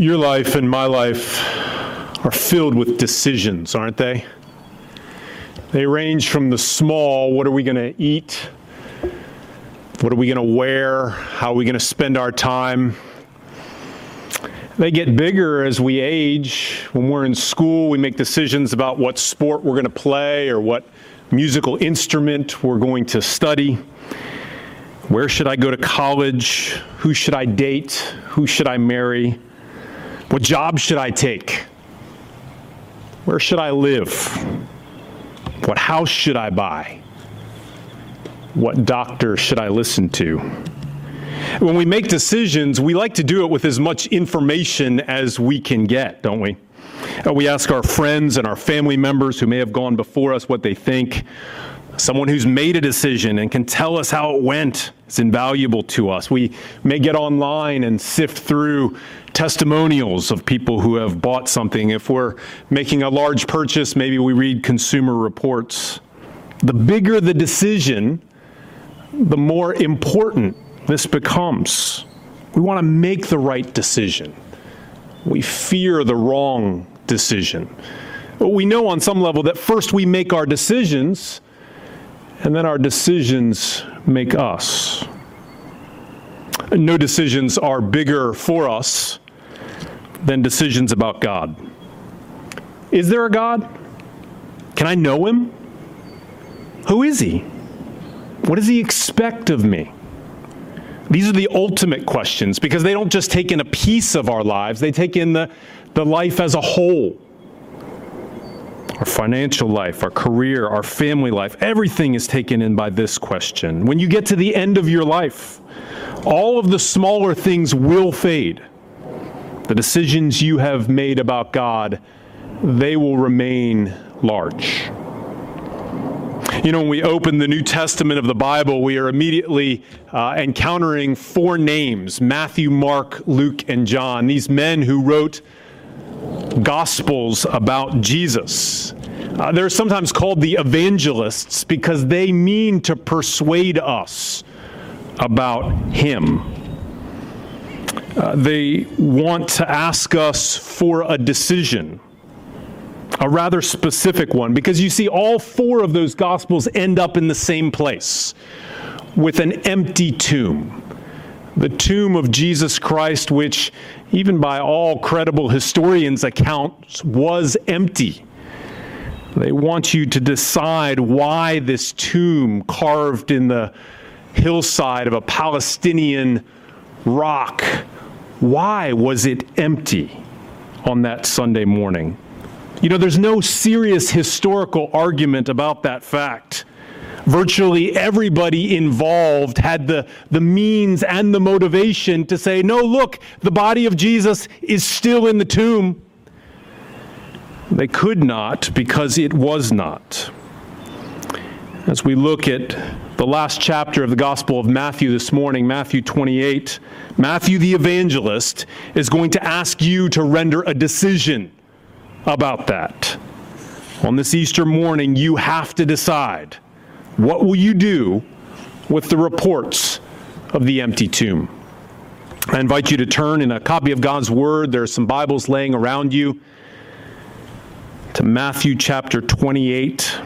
Your life and my life are filled with decisions, aren't they? They range from the small, what are we going to eat? What are we going to wear? How are we going to spend our time? They get bigger as we age. When we're in school, we make decisions about what sport we're going to play or what musical instrument we're going to study. Where should I go to college? Who should I date? Who should I marry? What job should I take? Where should I live? What house should I buy? What doctor should I listen to? When we make decisions, we like to do it with as much information as we can get, don't we? We ask our friends and our family members who may have gone before us what they think. Someone who's made a decision and can tell us how it went is invaluable to us. We may get online and sift through testimonials of people who have bought something. If we're making a large purchase, maybe we read consumer reports. The bigger the decision, the more important this becomes. We want to make the right decision. We fear the wrong decision. But we know on some level that first we make our decisions, and then our decisions make us. No decisions are bigger for us than decisions about God. Is there a God? Can I know him? Who is he? What does he expect of me? These are the ultimate questions because they don't just take in a piece of our lives, they take in the life as a whole. Our financial life, our career, our family life, everything is taken in by this question. When you get to the end of your life, all of the smaller things will fade. The decisions you have made about God, they will remain large. You know, when we open the New Testament of the Bible, we are immediately encountering four names: Matthew, Mark, Luke, and John. These men who wrote Gospels about Jesus. They're sometimes called the evangelists because they mean to persuade us about him. They want to ask us for a decision, a rather specific one, because you see, all four of those Gospels end up in the same place, with an empty tomb. The tomb of Jesus Christ, which, even by all credible historians' accounts, was empty. They want you to decide why this tomb carved in the hillside of a Palestinian rock, why was it empty on that Sunday morning? You know, there's no serious historical argument about that fact. Virtually everybody involved had the means and the motivation to say, no, look, the body of Jesus is still in the tomb. They could not because it was not. As we look at the last chapter of the Gospel of Matthew this morning, Matthew 28, Matthew the evangelist is going to ask you to render a decision about that. On this Easter morning, you have to decide, what will you do with the reports of the empty tomb? I invite you to turn in a copy of God's Word. There are some Bibles laying around you to Matthew chapter 28.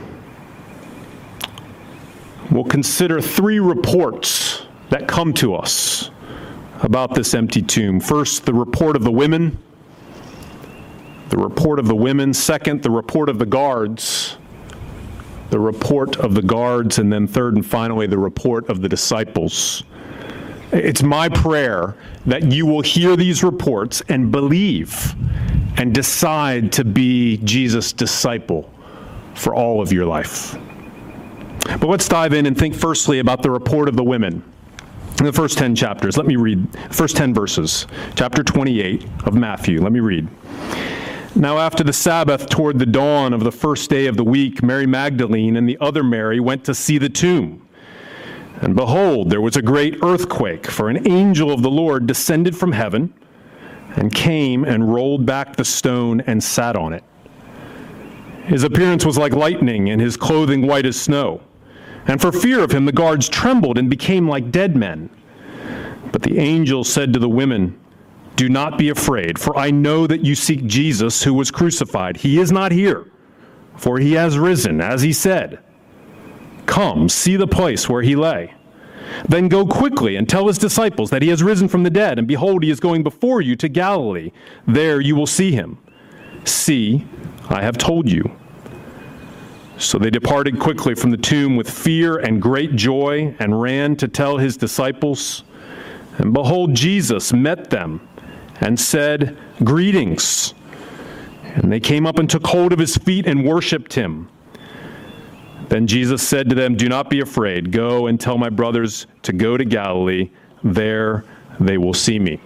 We'll consider three reports that come to us about this empty tomb. First, the report of the women. The report of the women. Second, the report of the guards. The report of the guards. And then third and finally, the report of the disciples. It's my prayer that you will hear these reports and believe and decide to be Jesus' disciple for all of your life. But let's dive in and think firstly about the report of the women. In the first 10 chapters, let me read the first 10 verses. Chapter 28 of Matthew, let me read. Now after the Sabbath, toward the dawn of the first day of the week, Mary Magdalene and the other Mary went to see the tomb. And behold, there was a great earthquake, for an angel of the Lord descended from heaven and came and rolled back the stone and sat on it. His appearance was like lightning, and his clothing white as snow. And for fear of him, the guards trembled and became like dead men. But the angel said to the women, "Do not be afraid, for I know that you seek Jesus who was crucified. He is not here, for he has risen, as he said. Come, see the place where he lay. Then go quickly and tell his disciples that he has risen from the dead, and behold, he is going before you to Galilee. There you will see him. See, I have told you." So they departed quickly from the tomb with fear and great joy, and ran to tell his disciples. And behold, Jesus met them and said, "Greetings." And they came up and took hold of his feet and worshipped him. Then Jesus said to them, "Do not be afraid. Go and tell my brothers to go to Galilee. There they will see me."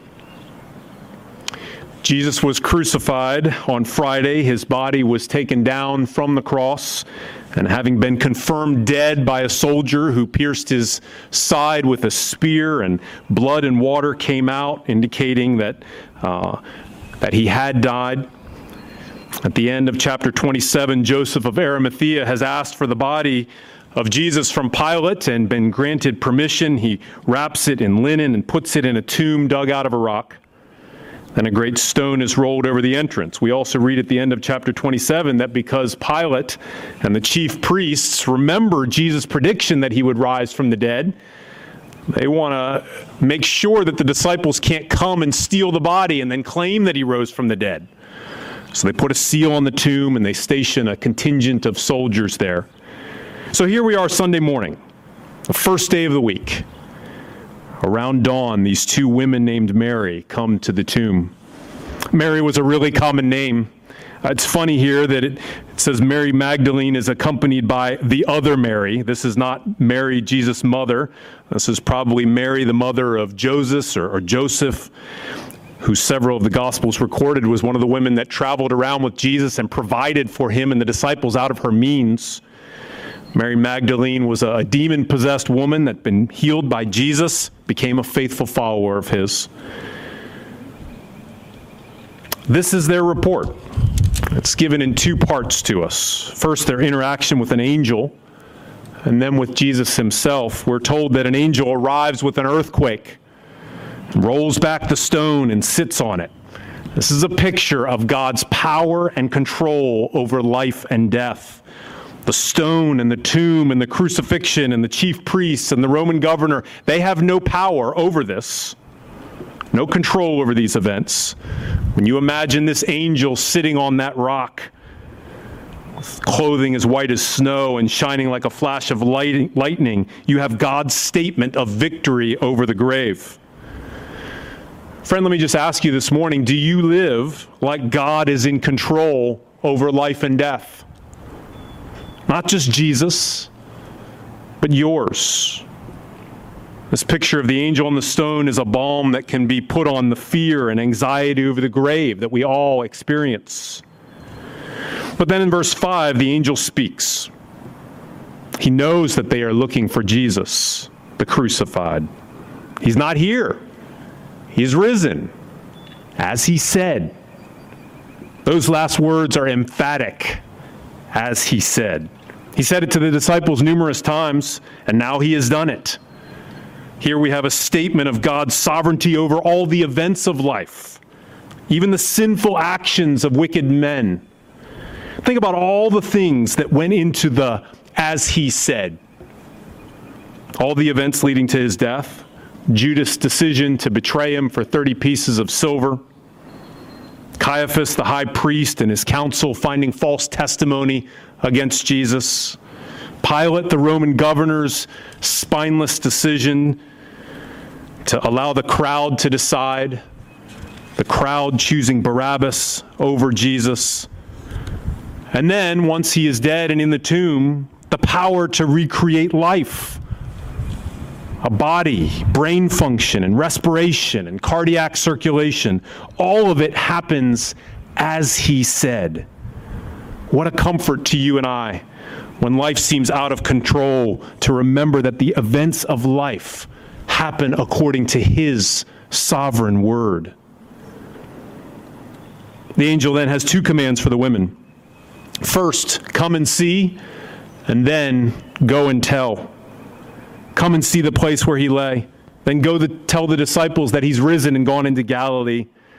Jesus was crucified on Friday. His body was taken down from the cross, and having been confirmed dead by a soldier who pierced his side with a spear, and blood and water came out, indicating that he had died. At the end of chapter 27, Joseph of Arimathea has asked for the body of Jesus from Pilate and been granted permission. He wraps it in linen and puts it in a tomb dug out of a rock. Then a great stone is rolled over the entrance. We also read at the end of chapter 27 that because Pilate and the chief priests remember Jesus' prediction that he would rise from the dead, they want to make sure that the disciples can't come and steal the body and then claim that he rose from the dead. So they put a seal on the tomb and they station a contingent of soldiers there. So here we are Sunday morning, the first day of the week. Around dawn, these two women named Mary come to the tomb. Mary was a really common name. It's funny here that it says Mary Magdalene is accompanied by the other Mary. This is not Mary, Jesus' mother. This is probably Mary, the mother of Joseph or Joseph, who several of the Gospels recorded was one of the women that traveled around with Jesus and provided for him and the disciples out of her means. Mary Magdalene was a demon-possessed woman that had been healed by Jesus, became a faithful follower of his. This is their report. It's given in two parts to us. First, their interaction with an angel, and then with Jesus himself. We're told that an angel arrives with an earthquake, rolls back the stone, and sits on it. This is a picture of God's power and control over life and death. The stone and the tomb and the crucifixion and the chief priests and the Roman governor, they have no power over this, no control over these events. When you imagine this angel sitting on that rock, with clothing as white as snow and shining like a flash of lightning, you have God's statement of victory over the grave. Friend, let me just ask you this morning, do you live like God is in control over life and death? Not just Jesus, but yours. This picture of the angel on the stone is a balm that can be put on the fear and anxiety over the grave that we all experience. But then in verse 5, the angel speaks. He knows that they are looking for Jesus, the crucified. He's not here. He's risen, as he said. Those last words are emphatic. As he said. He said it to the disciples numerous times, and now he has done it. Here we have a statement of God's sovereignty over all the events of life, even the sinful actions of wicked men. Think about all the things that went into the "as he said." All the events leading to his death, Judas' decision to betray him for 30 pieces of silver, Caiaphas, the high priest, and his council finding false testimony against Jesus. Pilate, the Roman governor's spineless decision to allow the crowd to decide. The crowd choosing Barabbas over Jesus. And then, once he is dead and in the tomb, the power to recreate life. A body, brain function, and respiration, and cardiac circulation. All of it happens as he said. What a comfort to you and I, when life seems out of control, to remember that the events of life happen according to his sovereign word. The angel then has two commands for the women. First, come and see, and then go and tell. Come and see the place where he lay. Then go tell the disciples that he's risen and gone into Galilee.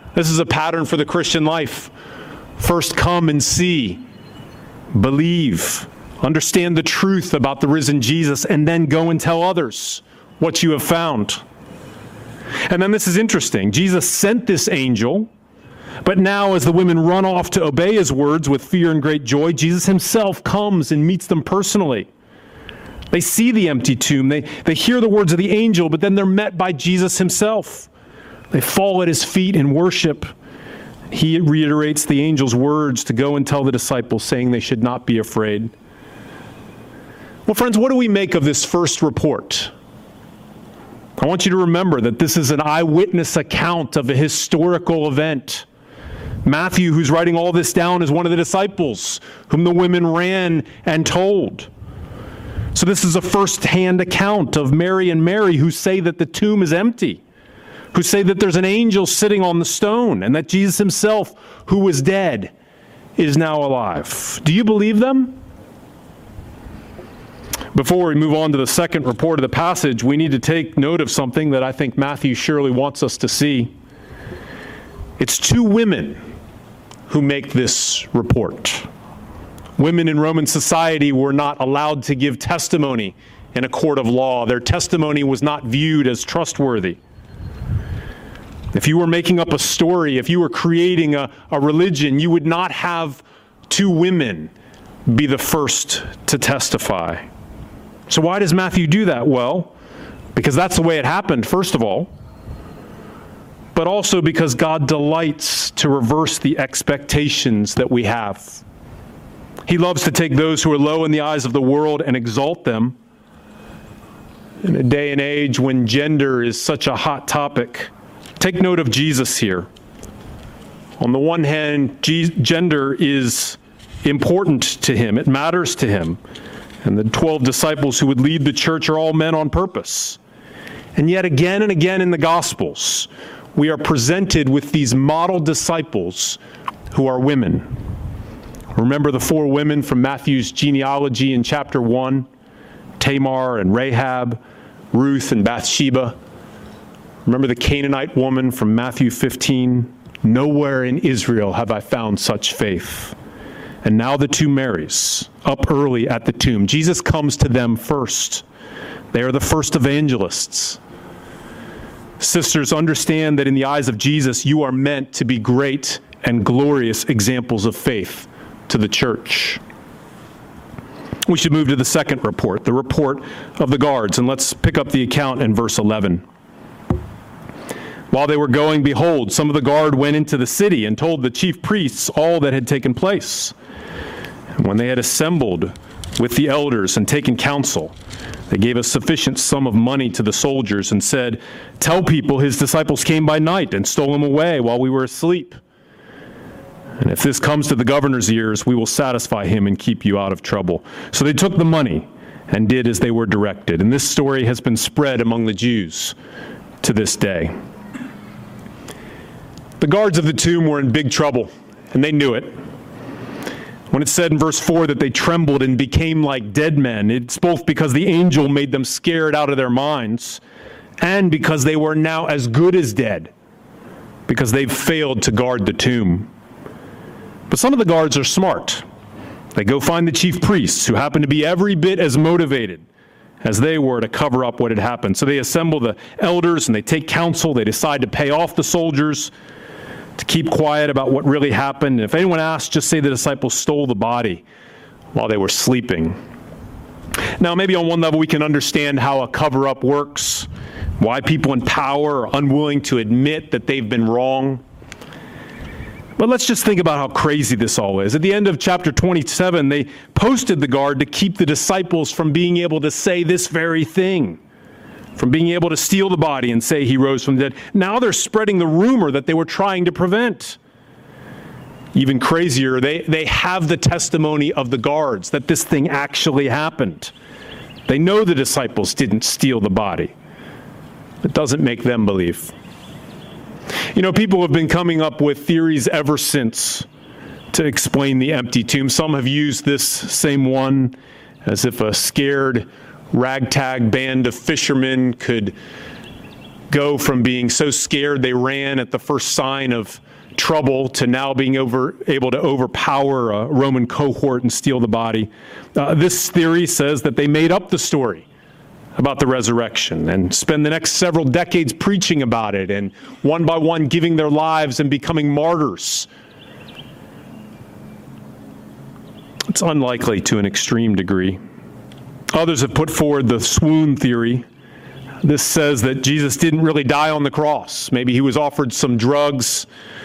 This is a pattern for the Christian life. First come and see, believe, understand the truth about the risen Jesus, and then go and tell others what you have found. And then this is interesting. Jesus sent this angel, but now as the women run off to obey his words with fear and great joy, Jesus himself comes and meets them personally. They see the empty tomb. They hear the words of the angel, but then they're met by Jesus himself. They fall at his feet in worship. He reiterates the angel's words to go and tell the disciples, saying they should not be afraid. Well, friends, what do we make of this first report? I want you to remember that this is an eyewitness account of a historical event. Matthew, who's writing all this down, is one of the disciples whom the women ran and told. So this is a first-hand account of Mary and Mary, who say that the tomb is empty, who say that there's an angel sitting on the stone, and that Jesus himself, who was dead, is now alive. Do you believe them? Before we move on to the second report of the passage, we need to take note of something that I think Matthew surely wants us to see. It's two women who make this report. Women in Roman society were not allowed to give testimony in a court of law. Their testimony was not viewed as trustworthy. If you were making up a story, if you were creating a religion, you would not have two women be the first to testify. So why does Matthew do that? Well, because that's the way it happened, first of all, but also because God delights to reverse the expectations that we have. He loves to take those who are low in the eyes of the world and exalt them. In a day and age when gender is such a hot topic, take note of Jesus here. On the one hand, gender is important to him. It matters to him. And the 12 disciples who would lead the church are all men on purpose. And yet again and again in the Gospels, we are presented with these model disciples who are women. Remember the 4 women from Matthew's genealogy in chapter 1, Tamar and Rahab, Ruth and Bathsheba. Remember the Canaanite woman from Matthew 15, nowhere in Israel have I found such faith. And now the 2 Marys, up early at the tomb. Jesus comes to them first. They are the first evangelists. Sisters, understand that in the eyes of Jesus, you are meant to be great and glorious examples of faith to the church. We should move to the second report, the report of the guards, and let's pick up the account in verse 11. While they were going, behold, some of the guard went into the city and told the chief priests all that had taken place. And when they had assembled with the elders and taken counsel, they gave a sufficient sum of money to the soldiers and said, "Tell people his disciples came by night and stole him away while we were asleep. And if this comes to the governor's ears, we will satisfy him and keep you out of trouble." So they took the money and did as they were directed. And this story has been spread among the Jews to this day. The guards of the tomb were in big trouble, and they knew it. When it said in verse 4 that they trembled and became like dead men, it's both because the angel made them scared out of their minds and because they were now as good as dead, because they've failed to guard the tomb. But some of the guards are smart. They go find the chief priests, who happen to be every bit as motivated as they were to cover up what had happened. So they assemble the elders and they take counsel. They decide to pay off the soldiers, to keep quiet about what really happened. And if anyone asks, just say the disciples stole the body while they were sleeping. Now, maybe on one level we can understand how a cover-up works, why people in power are unwilling to admit that they've been wrong. But let's just think about how crazy this all is. At the end of chapter 27, they posted the guard to keep the disciples from being able to say this very thing, from being able to steal the body and say he rose from the dead. Now they're spreading the rumor that they were trying to prevent. Even crazier, they have the testimony of the guards that this thing actually happened. They know the disciples didn't steal the body. It doesn't make them believe. You know, people have been coming up with theories ever since to explain the empty tomb. Some have used this same one as if a scared ragtag band of fishermen could go from being so scared they ran at the first sign of trouble to now being able to overpower a Roman cohort and steal the body. This theory says that they made up the story about the resurrection and spend the next several decades preaching about it and one by one giving their lives and becoming martyrs. It's unlikely to an extreme degree. Others have put forward the swoon theory. This says that Jesus didn't really die on the cross. Maybe he was offered some drugs.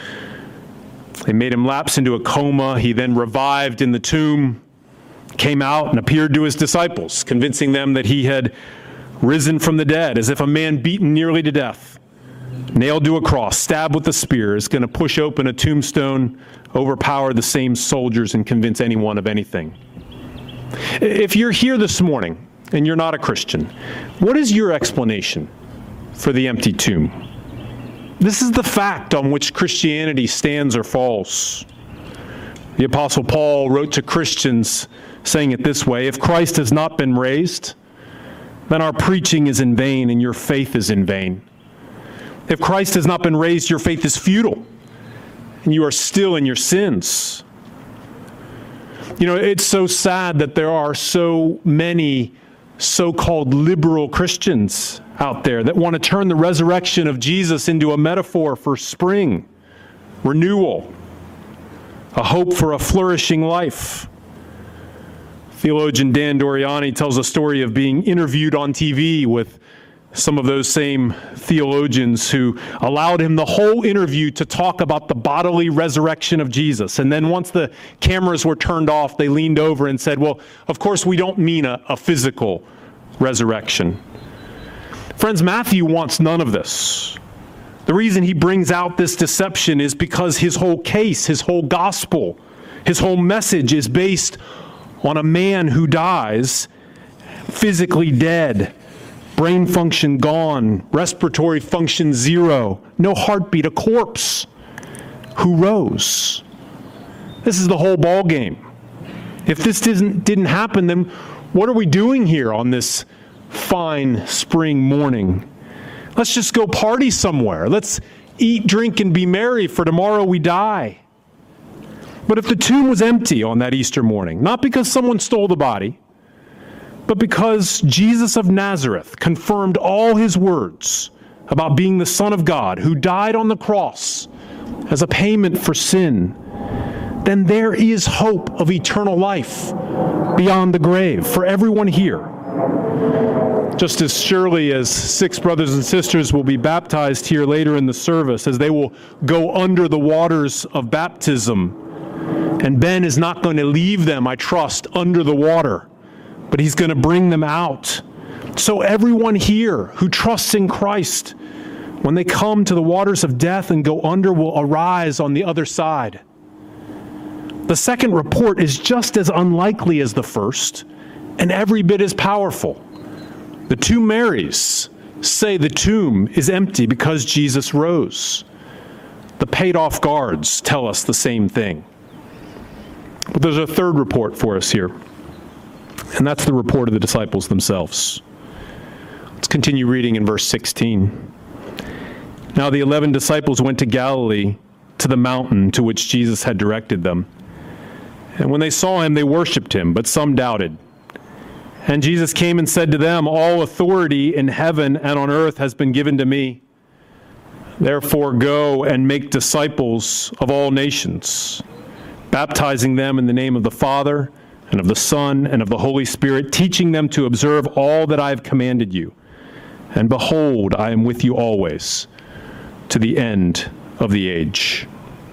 They made him lapse into a coma. He then revived in the tomb, came out and appeared to his disciples, convincing them that he had risen from the dead, as if a man beaten nearly to death, nailed to a cross, stabbed with a spear, is going to push open a tombstone, overpower the same soldiers, and convince anyone of anything. If you're here this morning and you're not a Christian, what is your explanation for the empty tomb? This is the fact on which Christianity stands or falls. The Apostle Paul wrote to Christians saying it this way: if Christ has not been raised, then our preaching is in vain and your faith is in vain. If Christ has not been raised, your faith is futile and you are still in your sins. You know, it's so sad that there are so many so-called liberal Christians out there that want to turn the resurrection of Jesus into a metaphor for spring, renewal, a hope for a flourishing life. Theologian Dan Doriani tells a story of being interviewed on TV with some of those same theologians who allowed him the whole interview to talk about the bodily resurrection of Jesus. And then once the cameras were turned off, they leaned over and said, well, of course we don't mean a physical resurrection. Friends, Matthew wants none of this. The reason he brings out this deception is because his whole case, his whole gospel, his whole message is based on a man who dies, physically dead, brain function gone, respiratory function zero, no heartbeat, a corpse, who rose. This is the whole ball game. If this didn't happen, then what are we doing here on this fine spring morning? Let's just go party somewhere. Let's eat, drink, and be merry, for tomorrow we die. But if the tomb was empty on that Easter morning, not because someone stole the body, but because Jesus of Nazareth confirmed all his words about being the Son of God who died on the cross as a payment for sin, then there is hope of eternal life beyond the grave for everyone here. Just as surely as 6 brothers and sisters will be baptized here later in the service, as they will go under the waters of baptism, and Ben is not going to leave them, I trust, under the water, but he's going to bring them out. So everyone here who trusts in Christ, when they come to the waters of death and go under, will arise on the other side. The second report is just as unlikely as the first, and every bit as powerful. The two Marys say the tomb is empty because Jesus rose. The paid-off guards tell us the same thing. But there's a third report for us here, and that's the report of the disciples themselves. Let's continue reading in verse 16. Now the 11 disciples went to Galilee, to the mountain to which Jesus had directed them. And when they saw him, they worshipped him, but some doubted. And Jesus came and said to them, all authority in heaven and on earth has been given to me. Therefore go and make disciples of all nations, baptizing them in the name of the Father and of the Son and of the Holy Spirit, teaching them to observe all that I have commanded you. And behold, I am with you always, to the end of the age.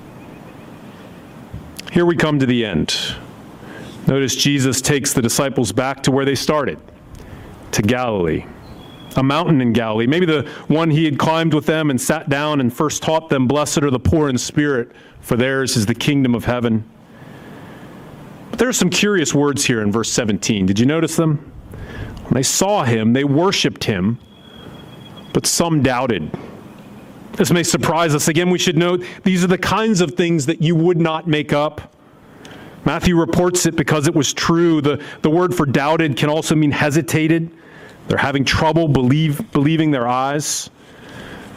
Here we come to the end. Notice Jesus takes the disciples back to where they started, to Galilee, a mountain in Galilee, maybe the one he had climbed with them and sat down and first taught them, blessed are the poor in spirit, for theirs is the kingdom of heaven. But there are some curious words here in verse 17. Did you notice them? When they saw him, they worshiped him, but some doubted. This may surprise us. Again, we should note these are the kinds of things that you would not make up. Matthew reports it because it was true. The word for doubted can also mean hesitated. They're having trouble believing their eyes.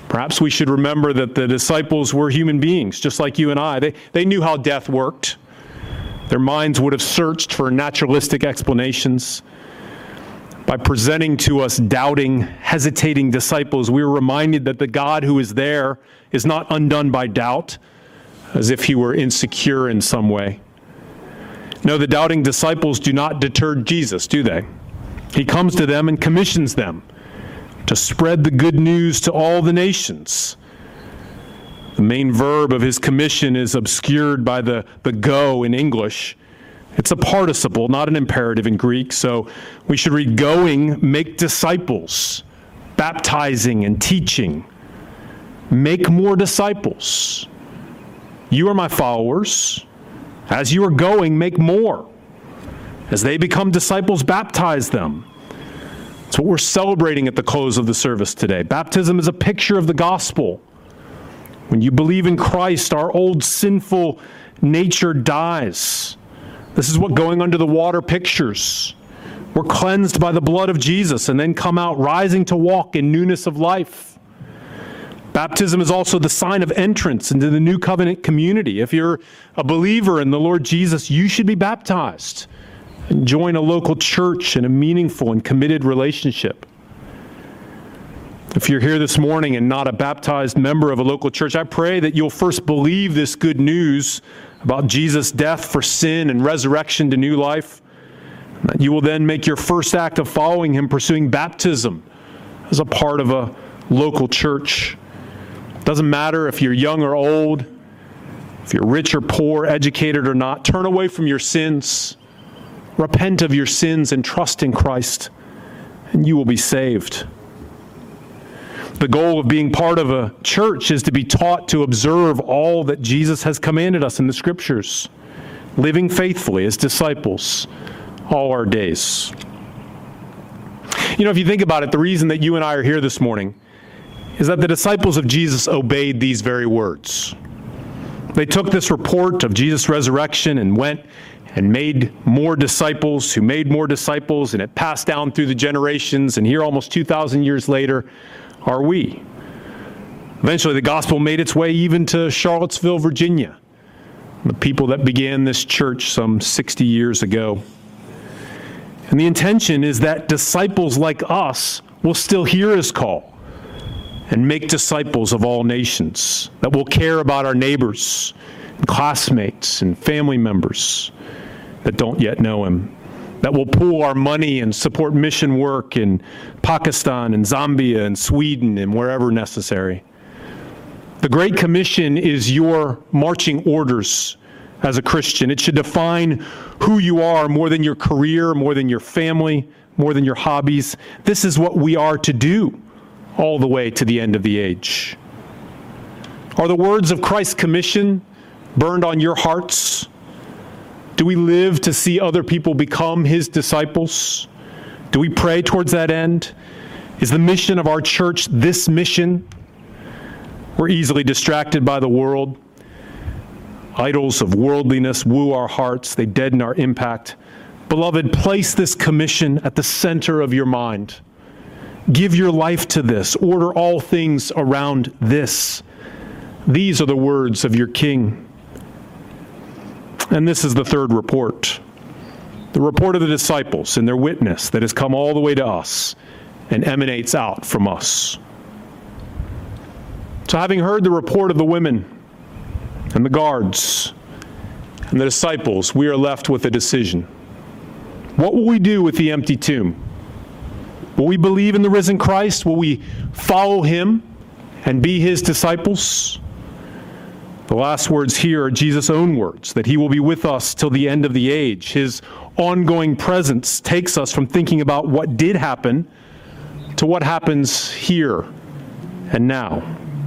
Perhaps we should remember that the disciples were human beings, just like you and I. They knew how death worked. Their minds would have searched for naturalistic explanations. By presenting to us doubting, hesitating disciples, we were reminded that the God who is there is not undone by doubt, as if he were insecure in some way. No, the doubting disciples do not deter Jesus, do they? He comes to them and commissions them to spread the good news to all the nations. The main verb of his commission is obscured by the go in English. It's a participle, not an imperative in Greek, so we should read going, make disciples, baptizing and teaching. Make more disciples. You are my followers. As you are going, make more. As they become disciples, baptize them. That's what we're celebrating at the close of the service today. Baptism is a picture of the gospel. When you believe in Christ, our old sinful nature dies. This is what going under the water pictures. We're cleansed by the blood of Jesus and then come out rising to walk in newness of life. Baptism is also the sign of entrance into the new covenant community. If you're a believer in the Lord Jesus, you should be baptized and join a local church in a meaningful and committed relationship. If you're here this morning and not a baptized member of a local church, I pray that you'll first believe this good news about Jesus' death for sin and resurrection to new life. That you will then make your first act of following him, pursuing baptism as a part of a local church. Doesn't matter if you're young or old, if you're rich or poor, educated or not, turn away from your sins, repent of your sins and trust in Christ, and you will be saved. The goal of being part of a church is to be taught to observe all that Jesus has commanded us in the Scriptures, living faithfully as disciples all our days. You know, if you think about it, the reason that you and I are here this morning is that the disciples of Jesus obeyed these very words. They took this report of Jesus' resurrection and went and made more disciples who made more disciples, and it passed down through the generations, and here almost 2,000 years later are we. Eventually the gospel made its way even to Charlottesville, Virginia, the people that began this church some 60 years ago. And the intention is that disciples like us will still hear his call and make disciples of all nations, that will care about our neighbors, and classmates, and family members that don't yet know him, that will pool our money and support mission work in Pakistan and Zambia and Sweden and wherever necessary. The Great Commission is your marching orders as a Christian. It should define who you are more than your career, more than your family, more than your hobbies. This is what we are to do all the way to the end of the age. Are the words of Christ's commission burned on your hearts? Do we live to see other people become his disciples? Do we pray towards that end? Is the mission of our church this mission? We're easily distracted by the world. Idols of worldliness woo our hearts. They deaden our impact. Beloved, place this commission at the center of your mind. Give your life to this. Order all things around this. These are the words of your King. And this is the third report. The report of the disciples and their witness that has come all the way to us and emanates out from us. So having heard the report of the women and the guards and the disciples, we are left with a decision. What will we do with the empty tomb? Will we believe in the risen Christ? Will we follow him and be his disciples? The last words here are Jesus' own words, that he will be with us till the end of the age. His ongoing presence takes us from thinking about what did happen to what happens here and now.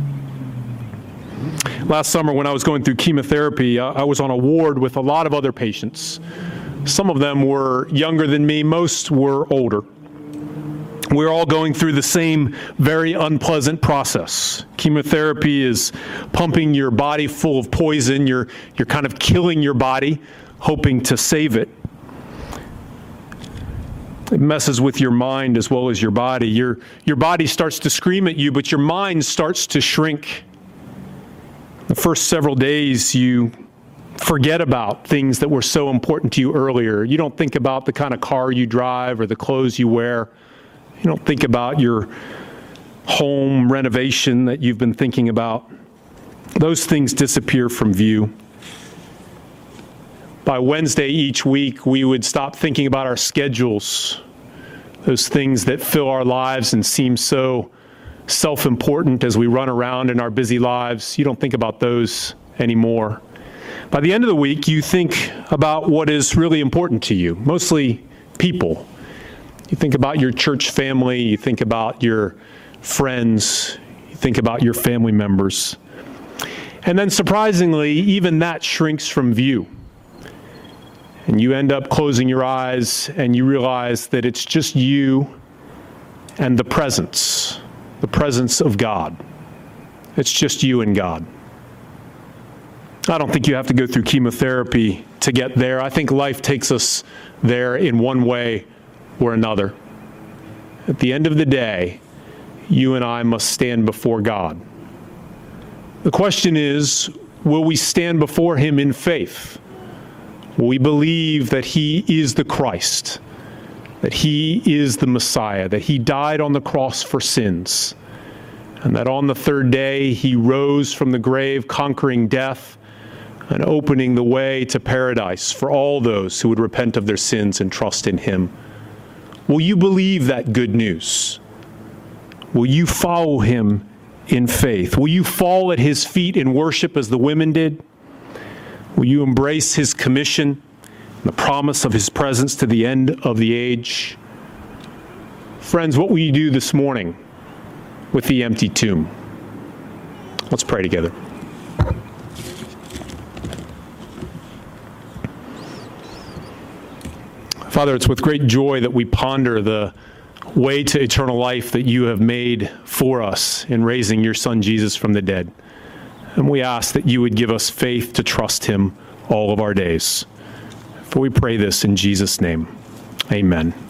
Last summer when I was going through chemotherapy, I was on a ward with a lot of other patients. Some of them were younger than me, most were older. We're all going through the same very unpleasant process. Chemotherapy is pumping your body full of poison. You're kind of killing your body, hoping to save it. It messes with your mind as well as your body. Your body starts to scream at you, but your mind starts to shrink. The first several days, you forget about things that were so important to you earlier. You don't think about the kind of car you drive or the clothes you wear. You don't think about your home renovation that you've been thinking about. Those things disappear from view. By Wednesday each week, we would stop thinking about our schedules, those things that fill our lives and seem so self-important as we run around in our busy lives. You don't think about those anymore. By the end of the week, you think about what is really important to you, mostly people. You think about your church family, you think about your friends, you think about your family members. And then surprisingly, even that shrinks from view. And you end up closing your eyes and you realize that it's just you and the presence of God. It's just you and God. I don't think you have to go through chemotherapy to get there. I think life takes us there in one way or another. At the end of the day, you and I must stand before God. The question is, will we stand before him in faith? We believe that he is the Christ, that he is the Messiah, that he died on the cross for sins, and that on the third day he rose from the grave, conquering death and opening the way to paradise for all those who would repent of their sins and trust in him. Will you believe that good news? Will you follow him in faith? Will you fall at his feet in worship as the women did? Will you embrace his commission and the promise of his presence to the end of the age? Friends, what will you do this morning with the empty tomb? Let's pray together. Father, it's with great joy that we ponder the way to eternal life that you have made for us in raising your Son Jesus from the dead. And we ask that you would give us faith to trust him all of our days. For we pray this in Jesus' name. Amen.